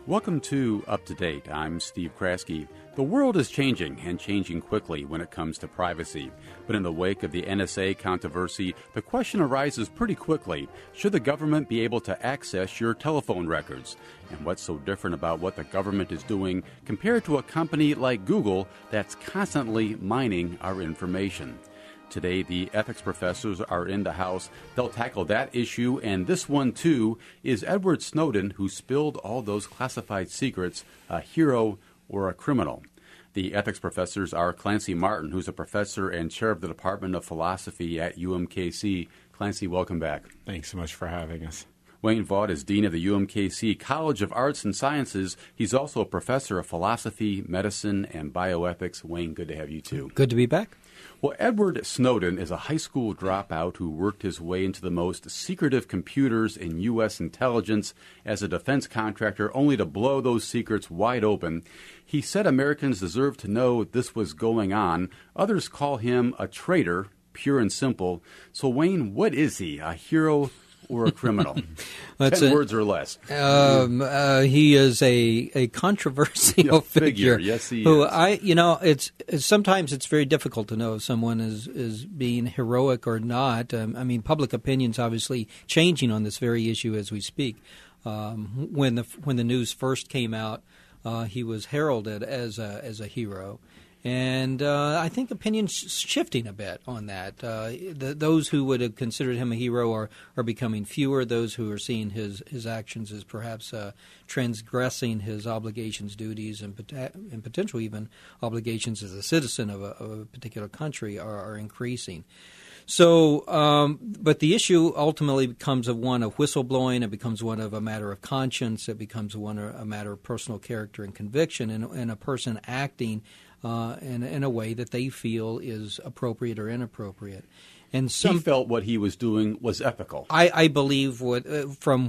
Welcome to Up to Date. I'm Steve Kraske. The world is changing, and changing quickly when it comes to privacy. But in the wake of the NSA controversy, the question arises pretty quickly. Should the government be able to access your telephone records? And what's so different about what the government is doing compared to a company like Google that's constantly mining our information? Today, the ethics professors are in the house. They'll tackle that issue, and this one, too, is Edward Snowden, who spilled all those classified secrets, a hero or a criminal? The ethics professors are Clancy Martin, who's a professor and chair of the Department of Philosophy at UMKC. Clancy, welcome back. Thanks so much for having us. Wayne Vaught is dean of the UMKC College of Arts and Sciences. He's also a professor of philosophy, medicine, and bioethics. Wayne, good to have you, too. Good to be back. Well, Edward Snowden is a high school dropout who worked his way into the most secretive computers in U.S. intelligence as a defense contractor, only to blow those secrets wide open. He said Americans deserve to know this was going on. Others call him a traitor, pure and simple. So, Wayne, what is he, a hero or a criminal? 10 words or less. He is a controversial figure. Yes, he who is. Sometimes it's very difficult to know if someone is being heroic or not. Public opinion's obviously changing on this very issue as we speak. When the news first came out, he was heralded as a hero. And I think opinions shifting a bit on that. Those who would have considered him a hero are becoming fewer. Those who are seeing his actions as perhaps transgressing his obligations, duties, and potentially even obligations as a citizen of a particular country are increasing. So, but the issue ultimately becomes one of whistleblowing. It becomes one of a matter of conscience. It becomes a matter of personal character and conviction, and a person acting in a way that they feel is appropriate or inappropriate. And he felt what he was doing was ethical. I believe from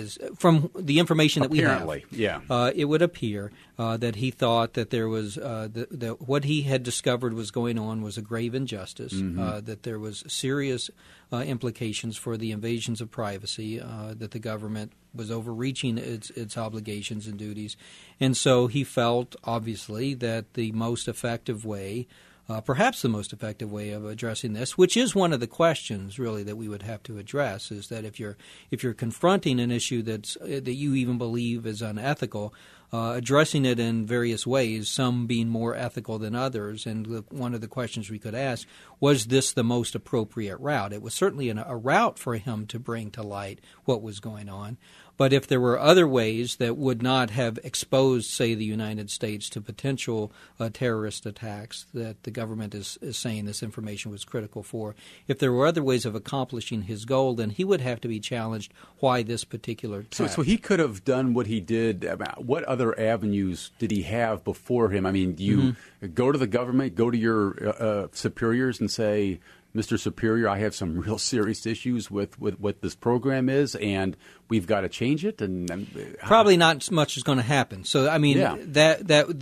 the information that we have, it would appear that he thought that there was that what he had discovered was going on was a grave injustice. That there was serious implications for the invasions of privacy. That the government was overreaching its obligations and duties, and so he felt obviously that the most effective way. Perhaps the most effective way of addressing this, which is one of the questions really that we would have to address, is that if you're confronting an issue that you even believe is unethical, addressing it in various ways, some being more ethical than others. And one of the questions we could ask, was this the most appropriate route? It was certainly a route for him to bring to light what was going on. But if there were other ways that would not have exposed, say, the United States to potential terrorist attacks that the government is saying this information was critical for, if there were other ways of accomplishing his goal, then he would have to be challenged why this particular task. So he could have done what he did. What other avenues did he have before him? I mean, do you go to the government, go to your superiors and say, Mr. Superior, I have some real serious issues with what this program is, and we've got to change it? And probably not much is going to happen. So, I mean, that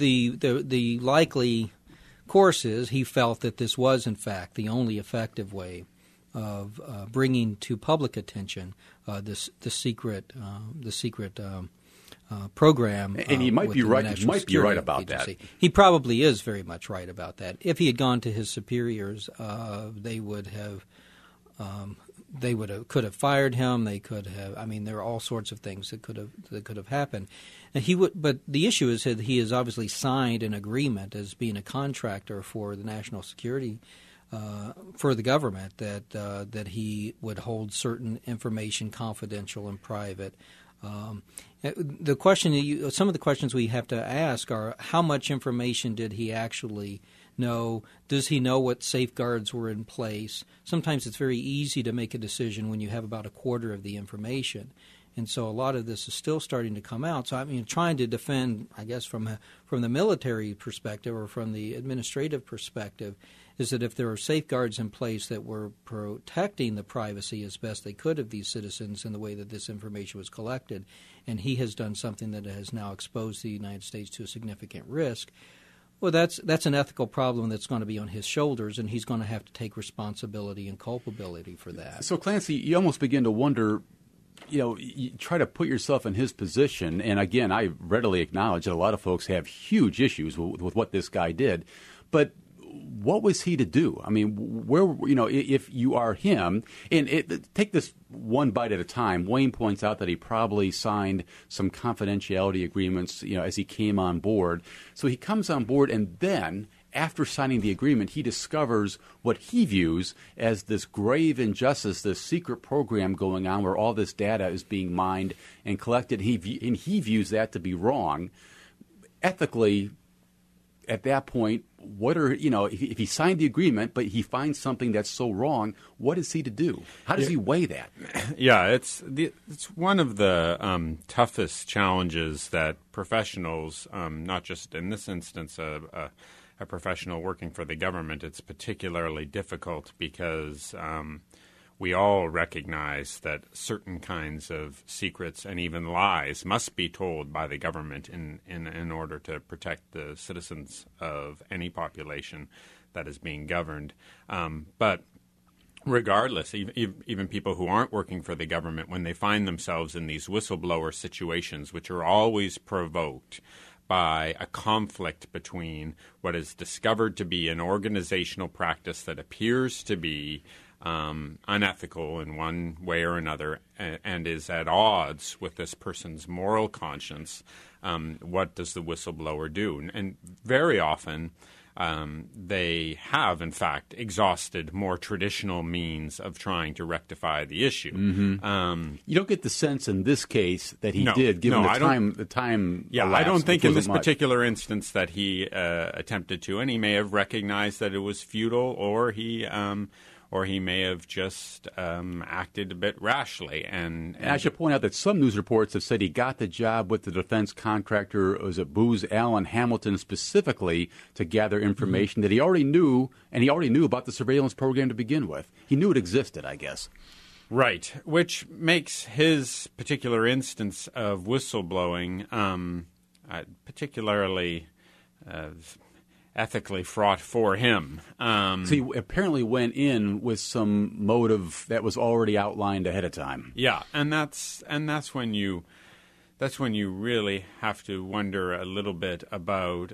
the likely course is he felt that this was, in fact, the only effective way of bringing to public attention the secret program. And he might be right. He might be right about agency. That. He probably is very much right about that. If he had gone to his superiors, they could have fired him. They could have. I mean, there are all sorts of things that could have happened. And but the issue is that he has obviously signed an agreement as being a contractor for the national security. For the government, that he would hold certain information confidential and private. The question, some of the questions we have to ask are: how much information did he actually know? Does he know what safeguards were in place? Sometimes it's very easy to make a decision when you have about a quarter of the information. And so a lot of this is still starting to come out. So I mean, trying to defend, I guess, from the military perspective or from the administrative perspective, is that if there are safeguards in place that were protecting the privacy as best they could of these citizens in the way that this information was collected, and he has done something that has now exposed the United States to a significant risk, well, that's an ethical problem that's going to be on his shoulders, and he's going to have to take responsibility and culpability for that. So, Clancy, you almost begin to wonder, you try to put yourself in his position, and again, I readily acknowledge that a lot of folks have huge issues with what this guy did, but what was he to do? I mean, if you are him, and take this one bite at a time. Wayne points out that he probably signed some confidentiality agreements, as he came on board. So he comes on board, and then after signing the agreement, he discovers what he views as this grave injustice, this secret program going on where all this data is being mined and collected. And he views that to be wrong. Ethically, at that point, if he signed the agreement, but he finds something that's so wrong, what is he to do? How does he weigh that? Yeah, it's one of the toughest challenges that professionals, not just in this instance, a professional working for the government, it's particularly difficult because we all recognize that certain kinds of secrets and even lies must be told by the government in order to protect the citizens of any population that is being governed. But regardless, even people who aren't working for the government, when they find themselves in these whistleblower situations, which are always provoked by a conflict between what is discovered to be an organizational practice that appears to be unethical in one way or another and is at odds with this person's moral conscience, what does the whistleblower do? And very often they have, in fact, exhausted more traditional means of trying to rectify the issue. Mm-hmm. You don't get the sense in this case that he did, given the time. Yeah, I don't think in this particular instance that he attempted to, and he may have recognized that it was futile, or he may have just acted a bit rashly. And I should point out that some news reports have said he got the job with the defense contractor, was it Booz Allen Hamilton, specifically to gather information that he already knew, and he already knew about the surveillance program to begin with. He knew it existed, I guess. Right, which makes his particular instance of whistleblowing particularly ethically fraught for him. So he apparently went in with some motive that was already outlined ahead of time. Yeah, and that's when you really have to wonder a little bit about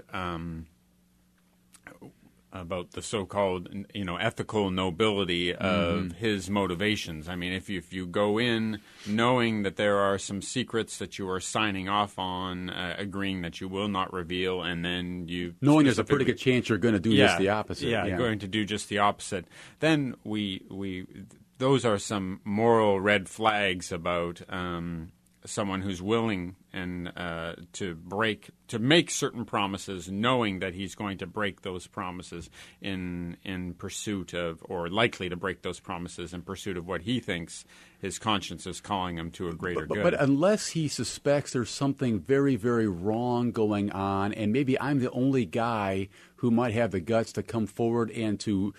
the so-called ethical nobility of his motivations. I mean, if you go in knowing that there are some secrets that you are signing off on, agreeing that you will not reveal, and then you knowing there's a pretty good chance you're going to do just the opposite. Yeah, going to do just the opposite. Then those are some moral red flags about someone who's willing and to make certain promises, knowing that he's going to break those promises in pursuit of, or likely to break those promises in pursuit of what he thinks his conscience is calling him to a greater good. But unless he suspects there's something very, very wrong going on, and maybe I'm the only guy who might have the guts to come forward and to,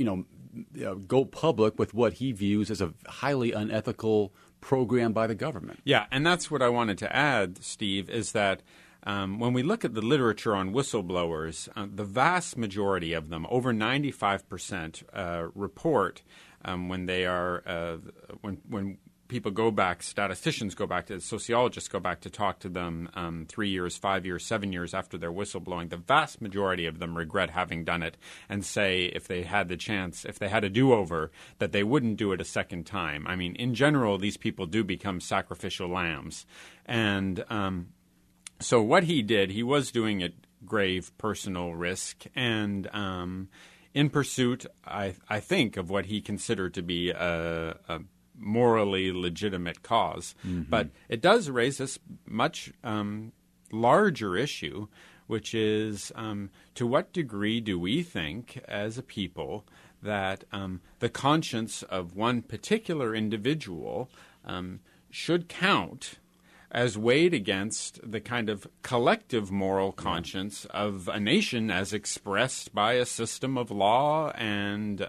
go public with what he views as a highly unethical program by the government. Yeah, and that's what I wanted to add, Steve, is that when we look at the literature on whistleblowers, the vast majority of them, over 95%, report when they are when people go back, statisticians go back, sociologists go back to talk to them 3 years, 5 years, 7 years after their whistleblowing. The vast majority of them regret having done it and say if they had the chance, if they had a do-over, that they wouldn't do it a second time. I mean, in general, these people do become sacrificial lambs. And so what he did, he was doing at grave personal risk and in pursuit, I think, of what he considered to be a morally legitimate cause. Mm-hmm. But it does raise this much larger issue, which is to what degree do we think as a people that the conscience of one particular individual should count as weighed against the kind of collective moral conscience of a nation as expressed by a system of law and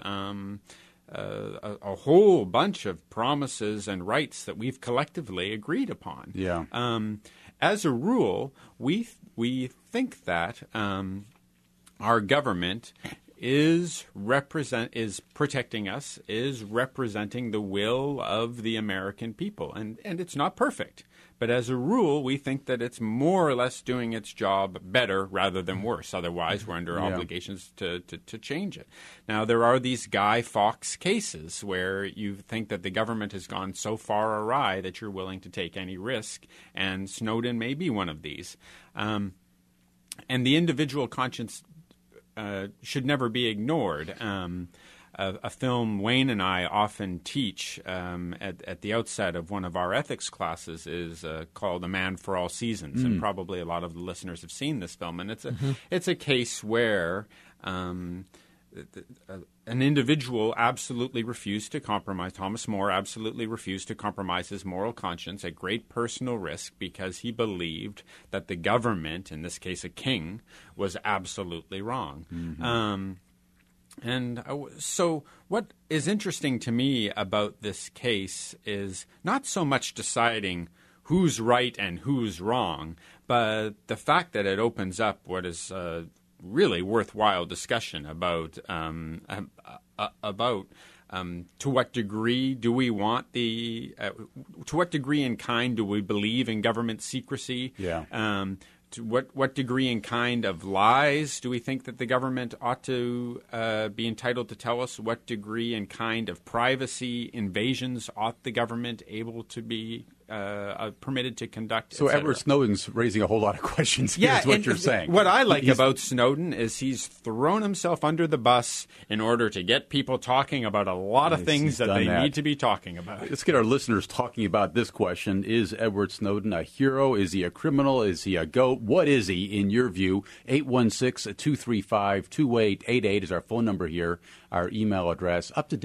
a whole bunch of promises and rights that we've collectively agreed upon. Yeah. As a rule, we think that our government is protecting us, is representing the will of the American people. And it's not perfect. But as a rule, we think that it's more or less doing its job better rather than worse. Otherwise, we're under obligations to change it. Now, there are these Guy Fawkes cases where you think that the government has gone so far awry that you're willing to take any risk, and Snowden may be one of these. And the individual conscience should never be ignored. A film Wayne and I often teach at the outset of one of our ethics classes is called A Man for All Seasons, and probably a lot of the listeners have seen this film. And it's a case where an individual absolutely refused to compromise. Thomas More absolutely refused to compromise his moral conscience at great personal risk because he believed that the government, in this case a king, was absolutely wrong. And so what is interesting to me about this case is not so much deciding who's right and who's wrong, but the fact that it opens up what is really worthwhile discussion about to what degree do we want to what degree and kind do we believe in government secrecy? To what degree and kind of lies do we think that the government ought to be entitled to tell us? What degree and kind of privacy invasions ought the government able to be permitted to conduct? So Edward Snowden's raising a whole lot of questions. Is what you're saying. What I like about Snowden is he's thrown himself under the bus in order to get people talking about a lot of things that they need to be talking about. Let's get our listeners talking about this question. Is Edward Snowden a hero? Is he a criminal? Is he a goat? What is he, in your view? 816-235-2888 is our phone number here. Our email address,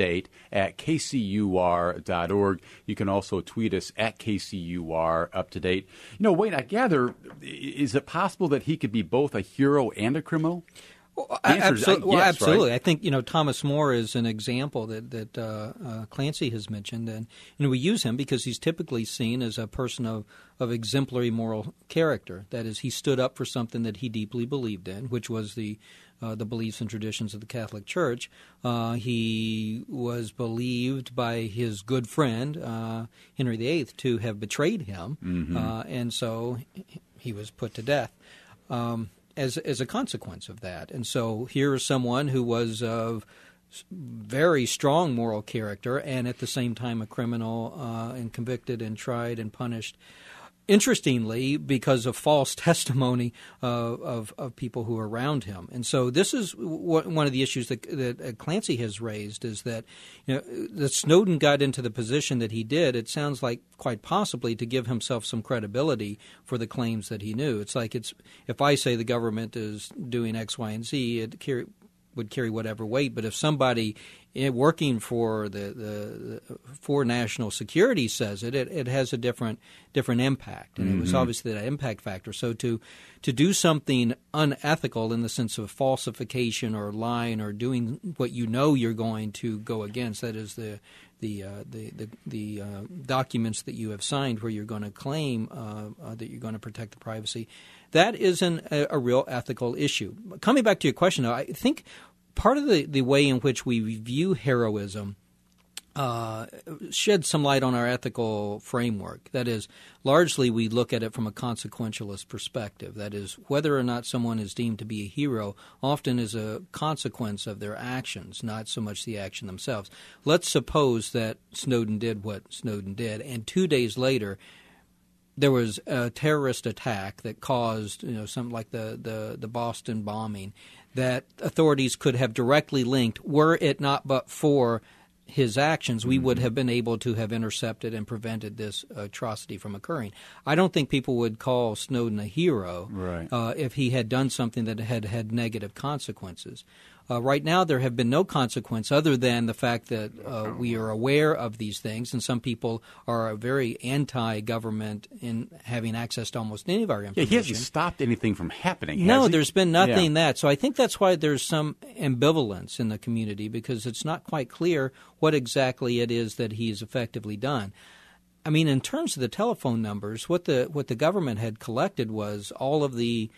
uptodate@kcur.org. You can also tweet us at KCUR uptodate. Wayne, I gather, is it possible that he could be both a hero and a criminal? Absolutely. Yes, absolutely. Right? I think Thomas More is an example that Clancy has mentioned, and we use him because he's typically seen as a person of exemplary moral character. That is, he stood up for something that he deeply believed in, which was the beliefs and traditions of the Catholic Church. He was believed by his good friend Henry VIII to have betrayed him, and so he was put to death. As a consequence of that. And so here is someone who was of very strong moral character and at the same time a criminal and convicted and tried and punished. Interestingly, because of false testimony of people who are around him. And so this is one of the issues that Clancy has raised is that that Snowden got into the position that he did, it sounds like quite possibly to give himself some credibility for the claims that he knew. It's like if I say the government is doing X, Y, and Z, it would carry whatever weight. But if somebody working for for national security says it has a different impact, and it was obviously that impact factor. So to do something unethical in the sense of falsification or lying or doing what you're going to go against, that is the documents that you have signed where you're going to claim that you're going to protect the privacy, that isn't a real ethical issue. Coming back to your question, though, I think part of the way in which we view heroism sheds some light on our ethical framework. That is, largely we look at it from a consequentialist perspective. That is, whether or not someone is deemed to be a hero often is a consequence of their actions, not so much the action themselves. Let's suppose that Snowden did what Snowden did, and 2 days later there was a terrorist attack that caused something like the Boston bombing that authorities could have directly linked. Were it not but for his actions, we would have been able to have intercepted and prevented this atrocity from occurring. I don't think people would call Snowden a hero if he had done something that had negative consequences. Right now, there have been no consequence other than the fact that we are aware of these things, and some people are very anti-government in having access to almost any of our information. Yeah, he hasn't stopped anything from happening, No, there's been nothing that. So I think that's why there's some ambivalence in the community, because it's not quite clear what exactly it is that he's effectively done. I mean, in terms of the telephone numbers, what the government had collected was all of the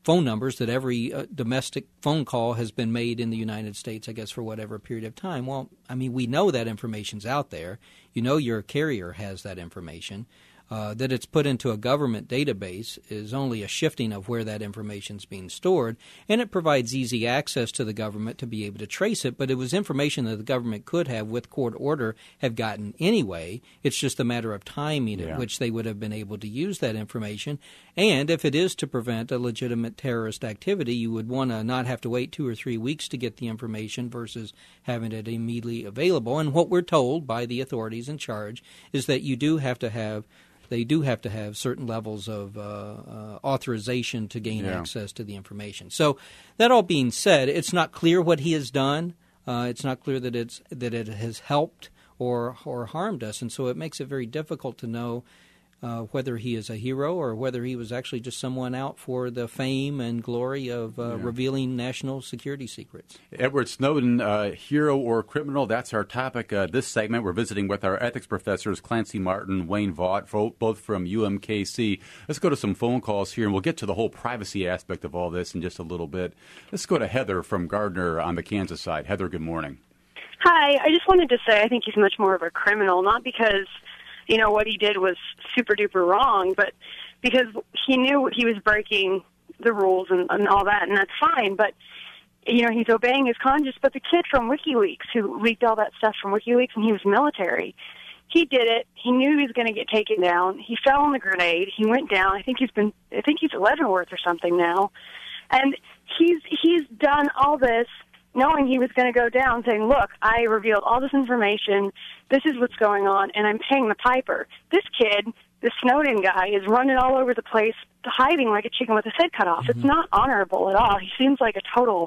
phone numbers that every domestic phone call has been made in the United States, I guess, for whatever period of time. Well, I mean, we know that information's out there. You know your carrier has that information. That it's put into a government database is only a shifting of where that information is being stored, and it provides easy access to the government to be able to trace it. But it was information that the government could have, with court order, have gotten anyway. It's just a matter of timing at which they would have been able to use that information. And if it is to prevent a legitimate terrorist activity, you would want to not have to wait 2 or 3 weeks to get the information versus having it immediately available. And what we're told by the authorities in charge is that you do have to have they do have to have certain levels of authorization to gain access to the information. So that all being said, it's not clear what he has done. It's not clear that it has helped or harmed us, and so it makes it very difficult to know whether he is a hero or whether he was actually just someone out for the fame and glory of revealing national security secrets. Edward Snowden, hero or criminal, that's our topic this segment. We're visiting with our ethics professors, Clancy Martin, Wayne Vaught, both from UMKC. Let's go to some phone calls here, and we'll get to the whole privacy aspect of all this in just a little bit. Let's go to Heather from Gardner on the Kansas side. Heather, good morning. Hi. I just wanted to say I think he's much more of a criminal, not because what he did was super-duper wrong, but because he knew he was breaking the rules and all that, and that's fine. But, he's obeying his conscience. But the kid from WikiLeaks who leaked all that stuff from WikiLeaks, and he was military, he did it. He knew he was going to get taken down. He fell on the grenade. He went down. I think he's Leavenworth or something now. And he's done all this knowing he was going to go down, saying, look, I revealed all this information, this is what's going on, and I'm paying the piper. This kid, this Snowden guy, is running all over the place, hiding like a chicken with his head cut off. Mm-hmm. It's not honorable at all. He seems like a total,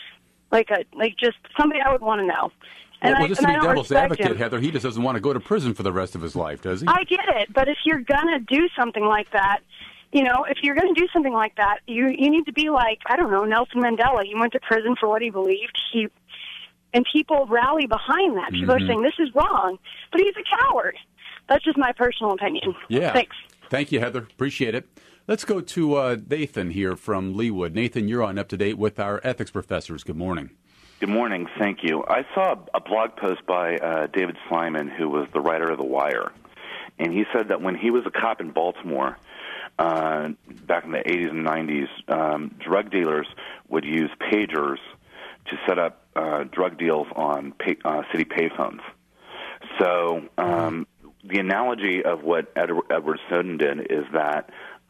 just somebody I would want to know. And just to be devil's advocate, Heather, he just doesn't want to go to prison for the rest of his life, does he? I get it, but if you're going to do something like that, if you're going to do something like that, you need to be like, I don't know, Nelson Mandela. He went to prison for what he believed. And people rally behind that. People are saying, this is wrong. But he's a coward. That's just my personal opinion. Yeah. Thanks. Thank you, Heather. Appreciate it. Let's go to Nathan here from Leawood. Nathan, you're on Up to Date with our ethics professors. Good morning. Good morning. Thank you. I saw a blog post by David Slyman, who was the writer of The Wire. And he said that when he was a cop in Baltimore, back in the 80s and 90s, drug dealers would use pagers to set up drug deals on city payphones. So the analogy of what Edward Snowden did is that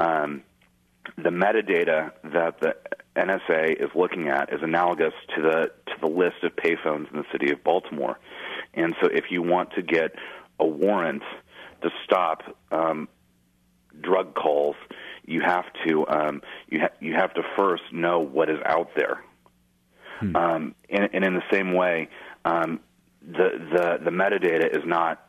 the metadata that the NSA is looking at is analogous to the list of payphones in the city of Baltimore. And so if you want to get a warrant to stop drug calls, you have to you have to first know what is out there. And in the same way, the metadata is not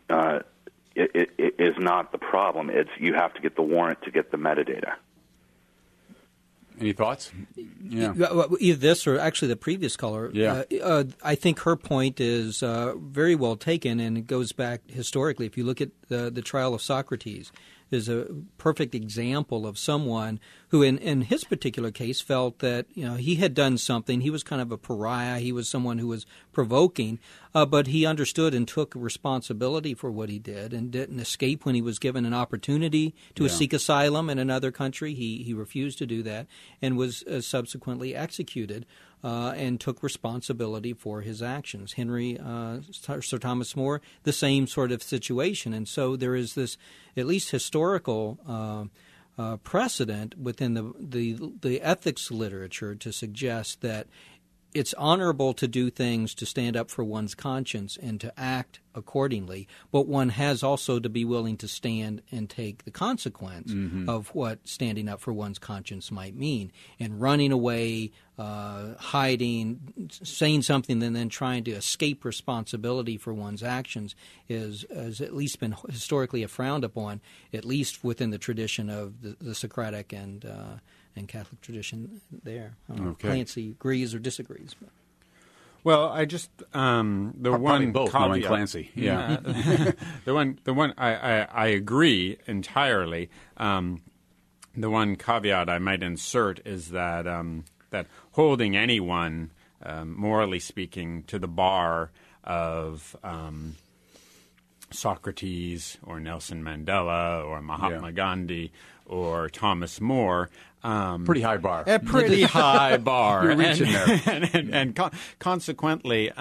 it is not the problem. It's you have to get the warrant to get the metadata. Any thoughts? Yeah. Either this or actually the previous caller. Yeah. I think her point is very well taken, and it goes back historically. If you look at the trial of Socrates, is a perfect example of someone who, in his particular case, felt that he had done something. He was kind of a pariah. He was someone who was provoking, but he understood and took responsibility for what he did and didn't escape when he was given an opportunity to seek asylum in another country. He refused to do that and was subsequently executed. And took responsibility for his actions. Sir Thomas More, the same sort of situation. And so there is this, at least historical precedent within the ethics literature to suggest that it's honorable to do things to stand up for one's conscience and to act accordingly, but one has also to be willing to stand and take the consequence of what standing up for one's conscience might mean. And running away, hiding, saying something and then trying to escape responsibility for one's actions has at least been historically frowned upon, at least within the tradition of the Socratic and Catholic tradition there. Clancy agrees or disagrees. Well, I just the one both knowing Clancy, the one I agree entirely. The one caveat I might insert is that that holding anyone, morally speaking, to the bar of Socrates or Nelson Mandela or Mahatma Gandhi or Thomas More. Pretty high bar. A pretty high bar. You're reaching there. And consequently,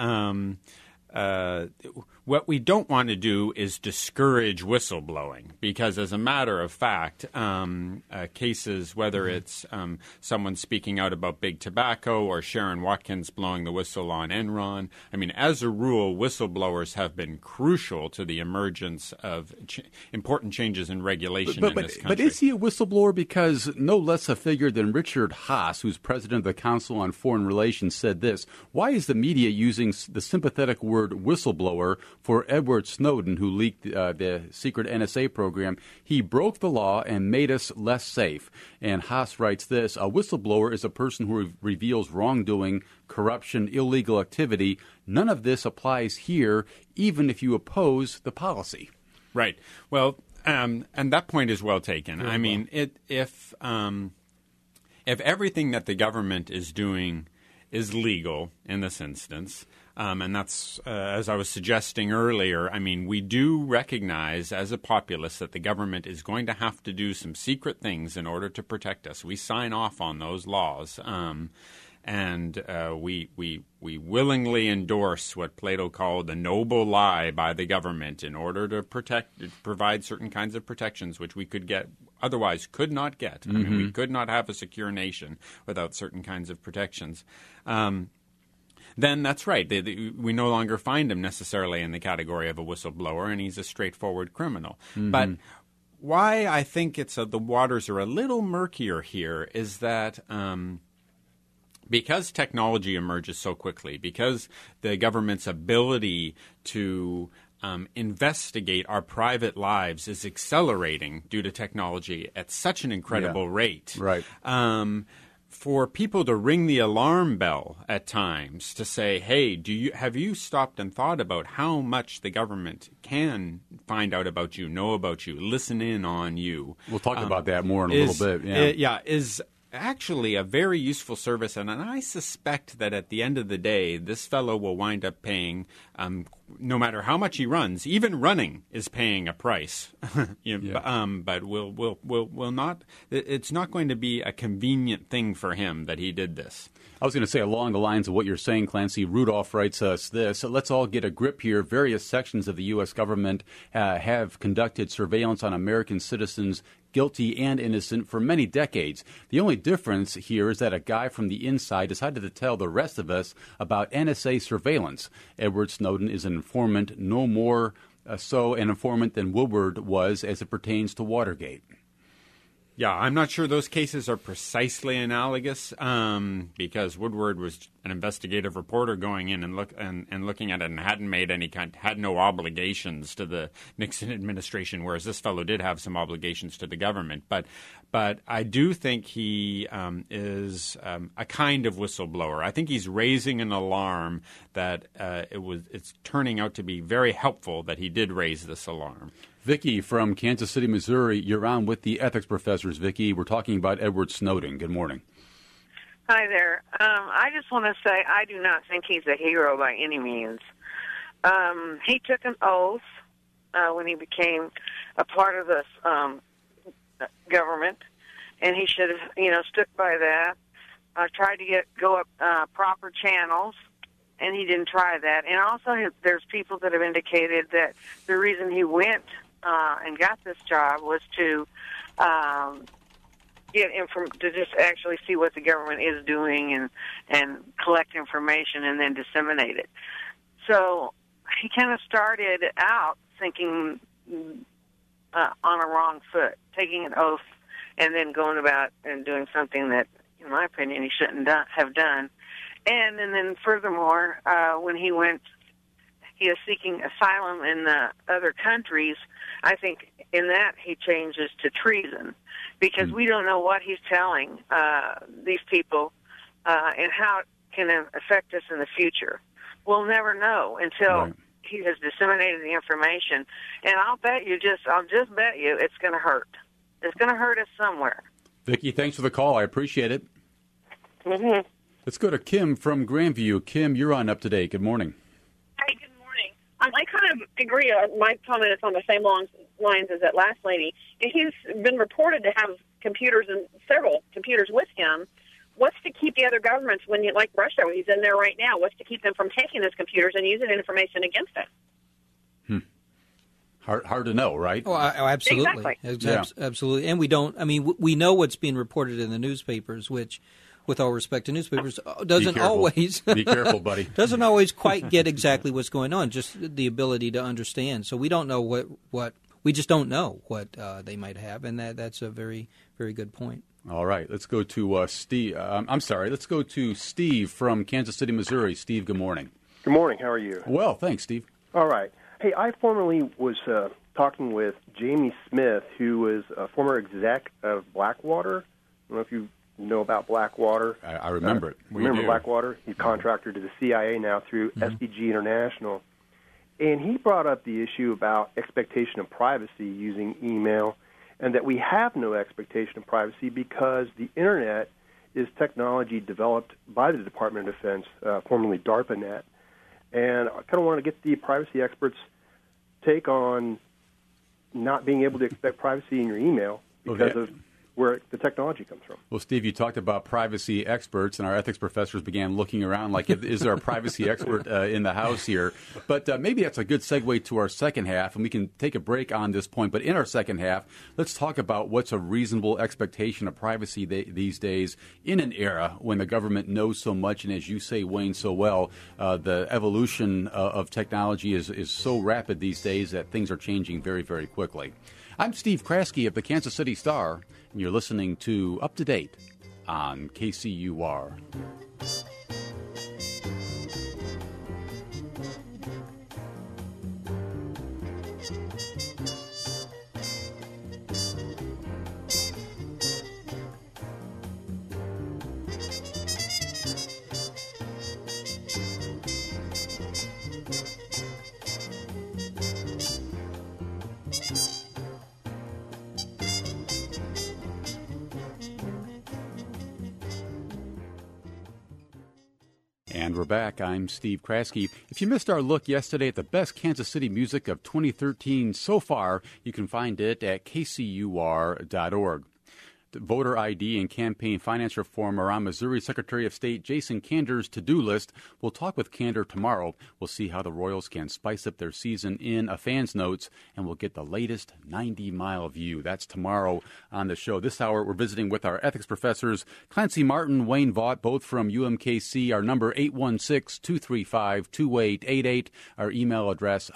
what we don't want to do is discourage whistleblowing, because as a matter of fact, cases, whether it's someone speaking out about big tobacco or Sharon Watkins blowing the whistle on Enron, I mean, as a rule, whistleblowers have been crucial to the emergence of important changes in regulation in this country. But is he a whistleblower? Because no less a figure than Richard Haass, who's president of the Council on Foreign Relations, said this: why is the media using the sympathetic word whistleblower for Edward Snowden, who leaked the secret NSA program? He broke the law and made us less safe. And Haass writes this: a whistleblower is a person who reveals wrongdoing, corruption, illegal activity. None of this applies here, even if you oppose the policy. Right. Well, and that point is well taken. I mean, if everything that the government is doing is legal in this instance, and that's, as I was suggesting earlier, I mean, we do recognize as a populace that the government is going to have to do some secret things in order to protect us. We sign off on those laws, and we willingly endorse what Plato called the noble lie by the government in order to provide certain kinds of protections which we otherwise could not get. I mean, we could not have a secure nation without certain kinds of protections. Then that's right. We no longer find him necessarily in the category of a whistleblower, and he's a straightforward criminal. But why I think the waters are a little murkier here is that because technology emerges so quickly, because the government's ability to investigate our private lives is accelerating due to technology at such an incredible rate. Right. For people to ring the alarm bell at times to say, hey, have you stopped and thought about how much the government can find out about you, know about you, listen in on you? We'll talk about that more in a little bit. Is actually a very useful service, and I suspect that at the end of the day, this fellow will wind up paying, no matter how much he runs, even running is paying a price. But will not. It's not going to be a convenient thing for him that he did this. I was going to say, along the lines of what you're saying, Clancy, Rudolph writes us this: let's all get a grip here. Various sections of the U.S. government have conducted surveillance on American citizens, guilty and innocent, for many decades. The only difference here is that a guy from the inside decided to tell the rest of us about NSA surveillance. Edward Snowden is an informant, no more so an informant than Woodward was as it pertains to Watergate. Yeah, I'm not sure those cases are precisely analogous because Woodward was an investigative reporter going in and looking at it and had no obligations to the Nixon administration, whereas this fellow did have some obligations to the government. But I do think he is a kind of whistleblower. I think he's raising an alarm that it's turning out to be very helpful that he did raise this alarm. Vicki from Kansas City, Missouri, you're on with the ethics professors. Vicki, we're talking about Edward Snowden. Good morning. Hi there. I just want to say I do not think he's a hero by any means. He took an oath when he became a part of this government, and he should have, stuck by that. Tried to go up proper channels, and he didn't try that. And also, there's people that have indicated that the reason he went and got this job was to to just actually see what the government is doing and collect information and then disseminate it. So he kind of started out thinking on a wrong foot, taking an oath and then going about and doing something that, in my opinion, he shouldn't have done. And then furthermore, when he is seeking asylum in other countries, I think in that he changes to treason, because we don't know what he's telling these people and how it can affect us in the future. We'll never know until he has disseminated the information. And I'll just bet you it's going to hurt. It's going to hurt us somewhere. Vicki, thanks for the call. I appreciate it. Mm-hmm. Let's go to Kim from Grandview. Kim, you're on Up to Date. Good morning. Hi, good morning. I kind of agree. My comment is on the same lines as that last lady. He's been reported to have computers and several computers with him. What's to keep the other governments, like Russia, he's in there right now, what's to keep them from taking those computers and using information against us? Hard to know, right? Oh, absolutely. Exactly. Absolutely. And we don't, we know what's being reported in the newspapers, which, with all respect to newspapers, doesn't always... Be careful, buddy. Doesn't always quite get exactly what's going on, just the ability to understand. So we don't know what we just don't know what they might have, and that's a very, very good point. All right. Let's go to Steve. Let's go to Steve from Kansas City, Missouri. Steve, good morning. Good morning. How are you? Well, thanks, Steve. All right. Hey, I formerly was talking with Jamie Smith, who was a former exec of Blackwater. I don't know if you know about Blackwater. I remember it. Remember Blackwater? He's contractor to the CIA now through SDG International. And he brought up the issue about expectation of privacy using email, and that we have no expectation of privacy because the Internet is technology developed by the Department of Defense, formerly DARPANET. And I kind of want to get the privacy experts' take on not being able to expect privacy in your email because of where the technology comes from. Well, Steve, you talked about privacy experts, and our ethics professors began looking around like, is there a privacy expert in the house here? But maybe that's a good segue to our second half, and we can take a break on this point. But in our second half, let's talk about what's a reasonable expectation of privacy these days in an era when the government knows so much, and as you say, Wayne, so well, the evolution of technology is so rapid these days that things are changing very, very quickly. I'm Steve Kraske of the Kansas City Star, and you're listening to Up to Date on KCUR. And we're back. I'm Steve Kraske. If you missed our look yesterday at the best Kansas City music of 2013 so far, you can find it at kcur.org. The voter ID and campaign finance reform are on Missouri Secretary of State Jason Kander's to-do list. We'll talk with Kander tomorrow. We'll see how the Royals can spice up their season in a fan's notes, and we'll get the latest 90-mile view. That's tomorrow on the show. This hour, we're visiting with our ethics professors, Clancy Martin, Wayne Vaught, both from UMKC. Our number, 816-235-2888. Our email address,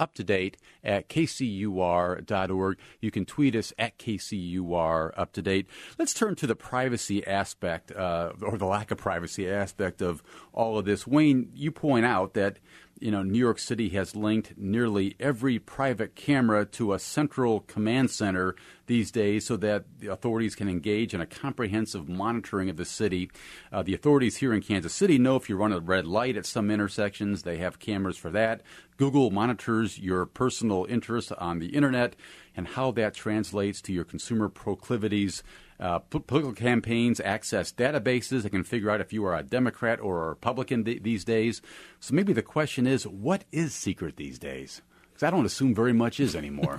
uptodate@kcur.org. You can tweet us at KCUR-uptodate. Let's turn to the privacy aspect, or the lack of privacy aspect of all of this. Wayne, you point out that New York City has linked nearly every private camera to a central command center these days so that the authorities can engage in a comprehensive monitoring of the city. The authorities here in Kansas City know if you run a red light at some intersections, they have cameras for that. Google monitors your personal interests on the Internet and how that translates to your consumer proclivities. Political campaigns access databases that can figure out if you are a Democrat or a Republican these days. So maybe the question is, what is secret these days? Because I don't assume very much is anymore.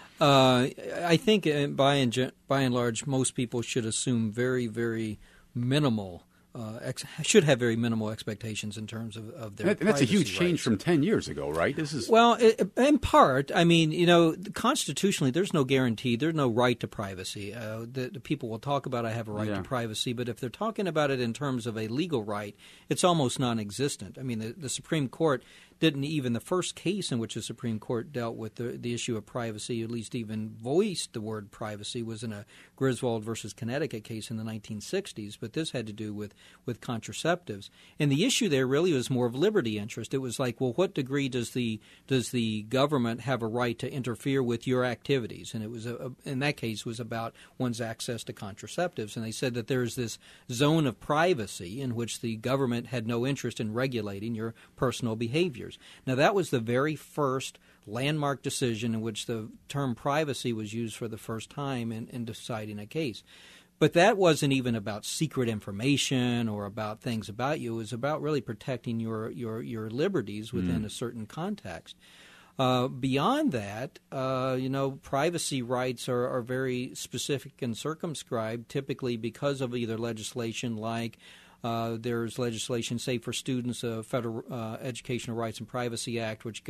I think by and large, most people should assume very, very minimal should have very minimal expectations in terms of their privacy. That's a huge change rights. from 10 years ago, right? Well, in part, constitutionally, there's no guarantee. There's no right to privacy. The people will talk about I have a right to privacy, but if they're talking about it in terms of a legal right, it's almost non-existent. I mean, the Supreme Court didn't even, the first case in which the Supreme Court dealt with the issue of privacy, at least even voiced the word privacy, was in a Griswold versus Connecticut case in the 1960s, but this had to do with contraceptives. And the issue there really was more of liberty interest. It was like, well, what degree does the government have a right to interfere with your activities? And it was, in that case, was about one's access to contraceptives. And they said that there's this zone of privacy in which the government had no interest in regulating your personal behaviors. Now, that was the very first landmark decision in which the term privacy was used for the first time in deciding a case. But that wasn't even about secret information or about things about you. It was about really protecting your liberties within a certain context. Beyond that, privacy rights are very specific and circumscribed, typically because of either legislation like there's legislation, say, for students, Federal Educational Rights and Privacy Act, which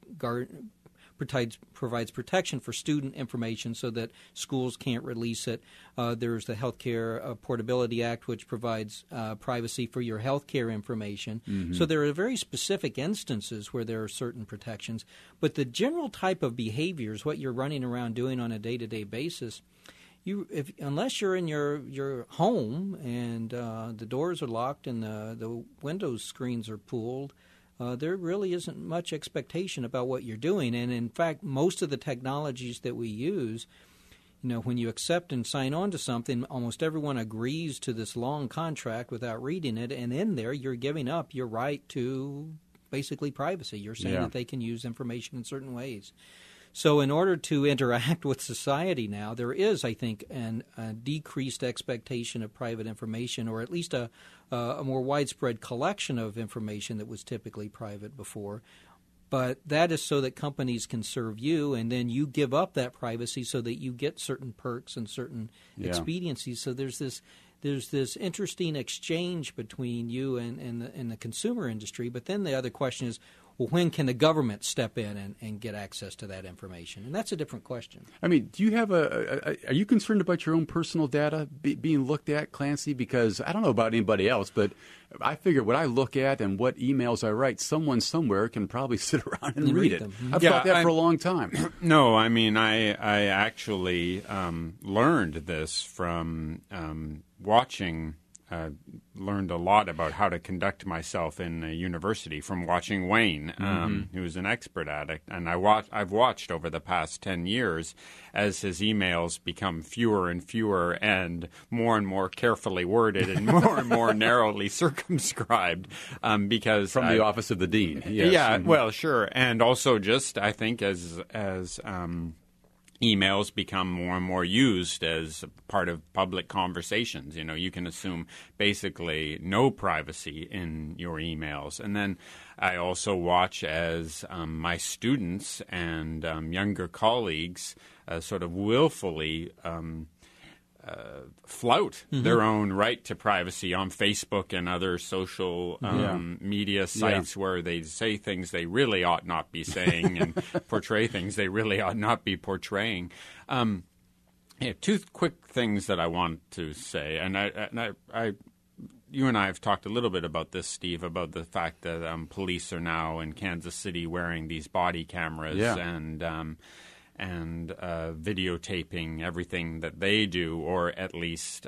provides protection for student information so that schools can't release it. There's the Healthcare Portability Act, which provides privacy for your healthcare information. Mm-hmm. So there are very specific instances where there are certain protections. But the general type of behaviors, what you're running around doing on a day-to-day basis, unless you're in your home and the doors are locked and the window screens are pulled, there really isn't much expectation about what you're doing. And in fact, most of the technologies that we use, when you accept and sign on to something, almost everyone agrees to this long contract without reading it. And in there, you're giving up your right to basically privacy. You're saying that they can use information in certain ways. So in order to interact with society now, there is, I think, a decreased expectation of private information, or at least a more widespread collection of information that was typically private before. But that is so that companies can serve you, and then you give up that privacy so that you get certain perks and certain expediencies. So there's this interesting exchange between you and the consumer industry. But then the other question is, well, when can the government step in and get access to that information? And that's a different question. I mean, do you have are you concerned about your own personal data being looked at, Clancy? Because I don't know about anybody else, but I figure what I look at and what emails I write, someone somewhere can probably sit around and read it. Mm-hmm. I've thought that for a long time. No, I mean, I actually learned this from watching. Learned a lot about how to conduct myself in a university from watching Wayne, who's an expert at it. And I've watched over the past 10 years as his emails become fewer and fewer and more carefully worded and more narrowly circumscribed. Because from the office of the dean. Yes. Yeah, well, sure. And also just, I think, as emails become more and more used as part of public conversations. You can assume basically no privacy in your emails. And then I also watch as my students and younger colleagues sort of willfully flout their own right to privacy on Facebook and other social media sites where they say things they really ought not be saying and portray things they really ought not be portraying. Two quick things that I want to say, and I you and I have talked a little bit about this, Steve, about the fact that police are now in Kansas City wearing these body cameras and videotaping everything that they do, or at least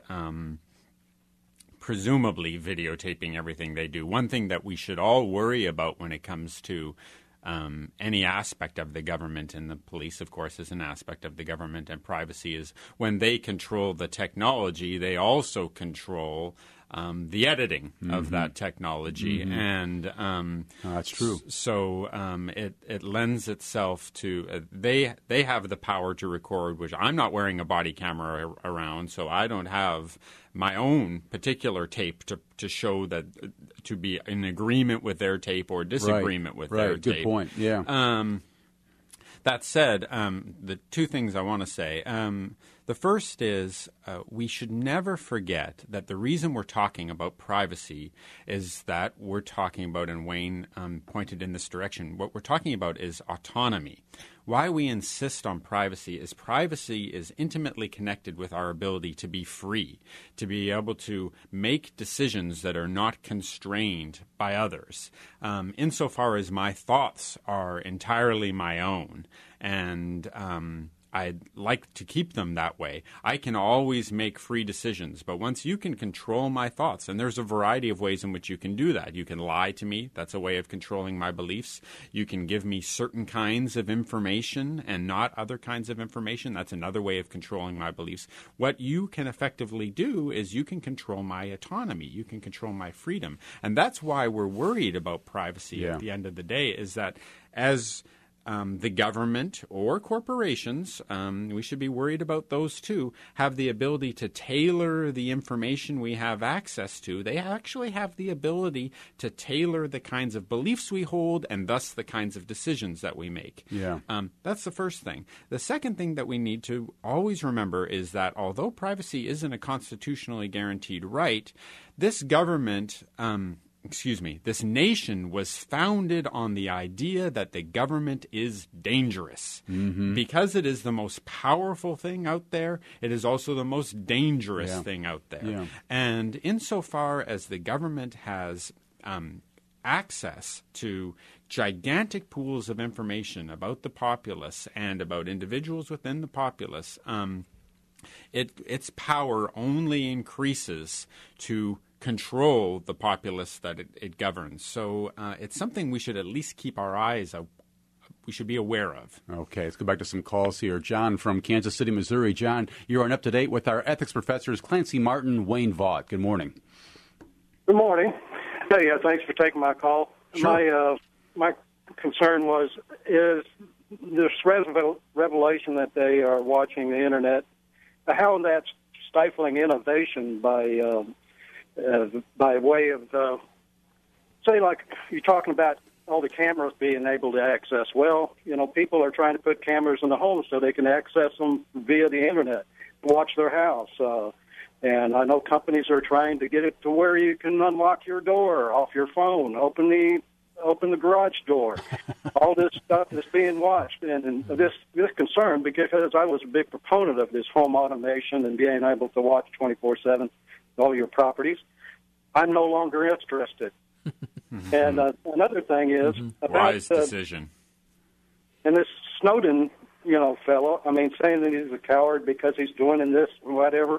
presumably videotaping everything they do. One thing that we should all worry about when it comes to any aspect of the government, and the police, of course, is an aspect of the government, and privacy is when they control the technology, they also control the editing of that technology, and that's true. So it lends itself to they have the power to record, which I'm not wearing a body camera around, so I don't have my own particular tape to show that to be in agreement with their tape or disagreement with their tape. Good point. Yeah. That said, the two things I want to say. The first is we should never forget that the reason we're talking about privacy is that we're talking about, and Wayne pointed in this direction, what we're talking about is autonomy. Why we insist on privacy is intimately connected with our ability to be free, to be able to make decisions that are not constrained by others. Insofar as my thoughts are entirely my own, and I'd like to keep them that way. I can always make free decisions, but once you can control my thoughts, and there's a variety of ways in which you can do that. You can lie to me. That's a way of controlling my beliefs. You can give me certain kinds of information and not other kinds of information. That's another way of controlling my beliefs. What you can effectively do is you can control my autonomy. You can control my freedom. And that's why we're worried about privacy at the end of the day, is that as the government or corporations, we should be worried about those too, have the ability to tailor the information we have access to. They actually have the ability to tailor the kinds of beliefs we hold and thus the kinds of decisions that we make. Yeah. That's the first thing. The second thing that we need to always remember is that although privacy isn't a constitutionally guaranteed right, this government this nation was founded on the idea that the government is dangerous. Mm-hmm. Because it is the most powerful thing out there, it is also the most dangerous thing out there. Yeah. And insofar as the government has access to gigantic pools of information about the populace and about individuals within the populace, its power only increases to control the populace that it governs. So it's something we should at least keep our eyes out. We should be aware of. Okay, let's go back to some calls here. John from Kansas City, Missouri. John, you're on Up to Date with our ethics professors, Clancy Martin, Wayne Vaught. Good morning. Good morning. Hey, thanks for taking my call. Sure. My concern is this revelation that they are watching the Internet, how that's stifling innovation by way of, say, like you're talking about all the cameras being able to access. Well, people are trying to put cameras in the home so they can access them via the Internet, watch their house. And I know companies are trying to get it to where you can unlock your door off your phone, open the garage door. All this stuff is being watched, and this concern, because I was a big proponent of this home automation and being able to watch 24/7 all your properties. I'm no longer interested. And another thing is about wise decision. And this Snowden, fellow. I mean, saying that he's a coward because he's doing this and whatever.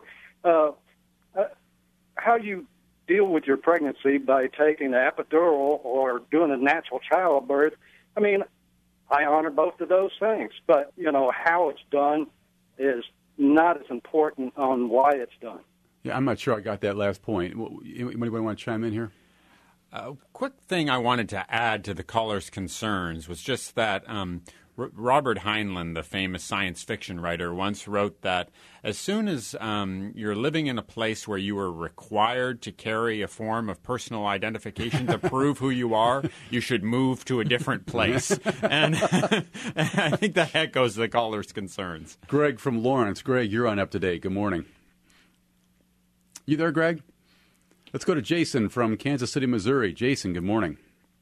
How you deal with your pregnancy by taking the epidural or doing a natural childbirth? I mean, I honor both of those things, but how it's done is not as important on why it's done. Yeah, I'm not sure I got that last point. Anybody want to chime in here? Quick thing I wanted to add to the caller's concerns was just that Robert Heinlein, the famous science fiction writer, once wrote that as soon as you're living in a place where you are required to carry a form of personal identification to prove who you are, you should move to a different place. And I think that echoes the caller's concerns. Greg from Lawrence. Greg, you're on Up to Date. Good morning. You there, Greg? Let's go to Jason from Kansas City, Missouri. Jason, good morning.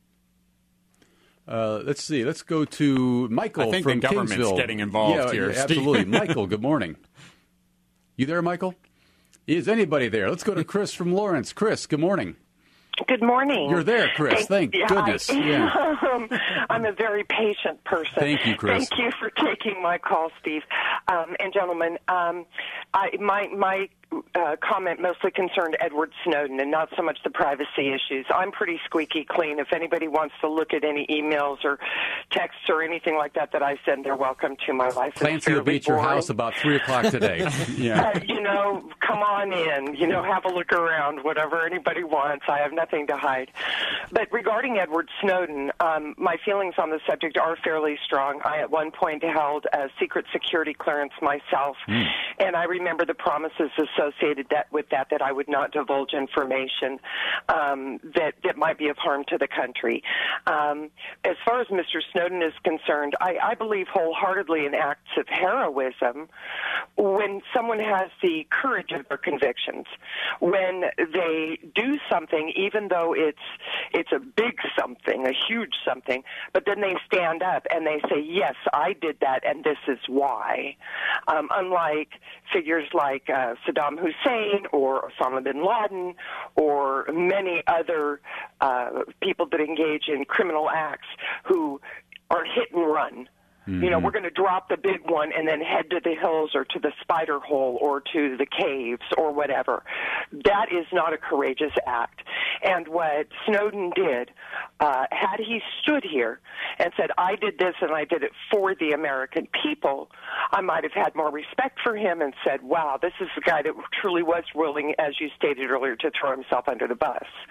Let's see. Let's go to Michael from Kingsville. I think the government's getting involved here, Steve. Absolutely. Michael, good morning. You there, Michael? Is anybody there? Let's go to Chris from Lawrence. Chris, good morning. Good morning. You're there, Chris. Thank goodness. I'm a very patient person. Thank you, Chris. Thank you for taking my call, Steve. And gentlemen, my comment mostly concerned Edward Snowden and not so much the privacy issues. I'm pretty squeaky clean. If anybody wants to look at any emails or texts or anything like that I send, they're welcome to. My life is Clancy will be at your house about 3 o'clock today. Yeah. Come on in. Have a look around, whatever anybody wants. I have nothing to hide. But regarding Edward Snowden, my feelings on the subject are fairly strong. I at one point held a secret security clearance myself, and I remember the promises associated with that I would not divulge information that might be of harm to the country. As far as Mr. Snowden is concerned, I believe wholeheartedly in acts of heroism when someone has the courage of their convictions, when they do something, even though it's a big something, a huge something, but then they stand up and they say, yes, I did that, and this is why. Unlike figures like Saddam Hussein or Osama bin Laden or many other people that engage in criminal acts who are hit and run. We're going to drop the big one and then head to the hills or to the spider hole or to the caves or whatever. That is not a courageous act. And what Snowden did, had he stood here and said, I did this and I did it for the American people, I might have had more respect for him and said, wow, this is the guy that truly was willing, as you stated earlier, to throw himself under the bus.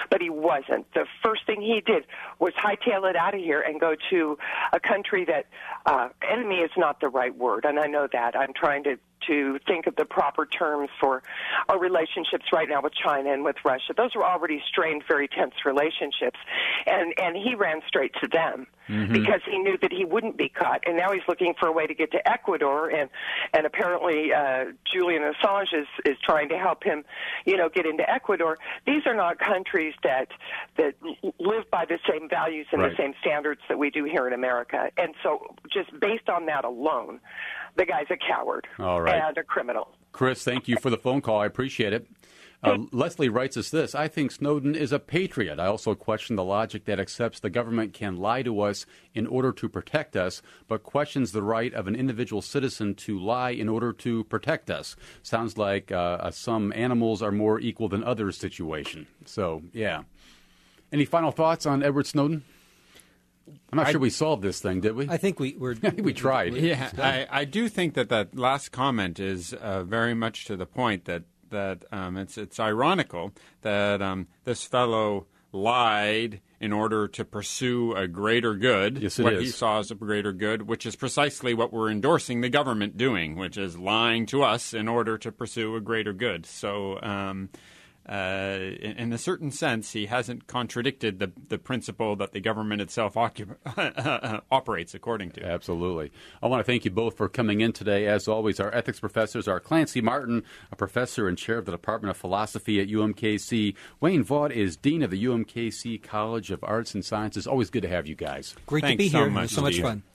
but he wasn't. The first thing he did was hightail it out of here and go to a country that enemy is not the right word, and I know that. I'm trying to think of the proper terms for our relationships right now with China and with Russia. Those were already strained, very tense relationships, and he ran straight to them because he knew that he wouldn't be caught. And now he's looking for a way to get to Ecuador, and apparently Julian Assange is trying to help him, get into Ecuador. These are not countries that live by the same values and the same standards that we do here in America. And so just based on that alone, the guy's a coward and a criminal. Chris, thank you for the phone call. I appreciate it. Leslie writes us this: I think Snowden is a patriot. I also question the logic that accepts the government can lie to us in order to protect us, but questions the right of an individual citizen to lie in order to protect us. Sounds like some animals are more equal than others situation. So, yeah. Any final thoughts on Edward Snowden? I'm not sure we solved this thing, did we? I think we tried. I do think that last comment is very much to the point that it's ironical that this fellow lied in order to pursue a greater good, he saw as a greater good, which is precisely what we're endorsing the government doing, which is lying to us in order to pursue a greater good. So in a certain sense, he hasn't contradicted the principle that the government itself operates according to. Absolutely. I want to thank you both for coming in today. As always, our ethics professors are Clancy Martin, a professor and chair of the Department of Philosophy at UMKC. Wayne Vaught is dean of the UMKC College of Arts and Sciences. Always good to have you guys. Great to be here. It was so much fun.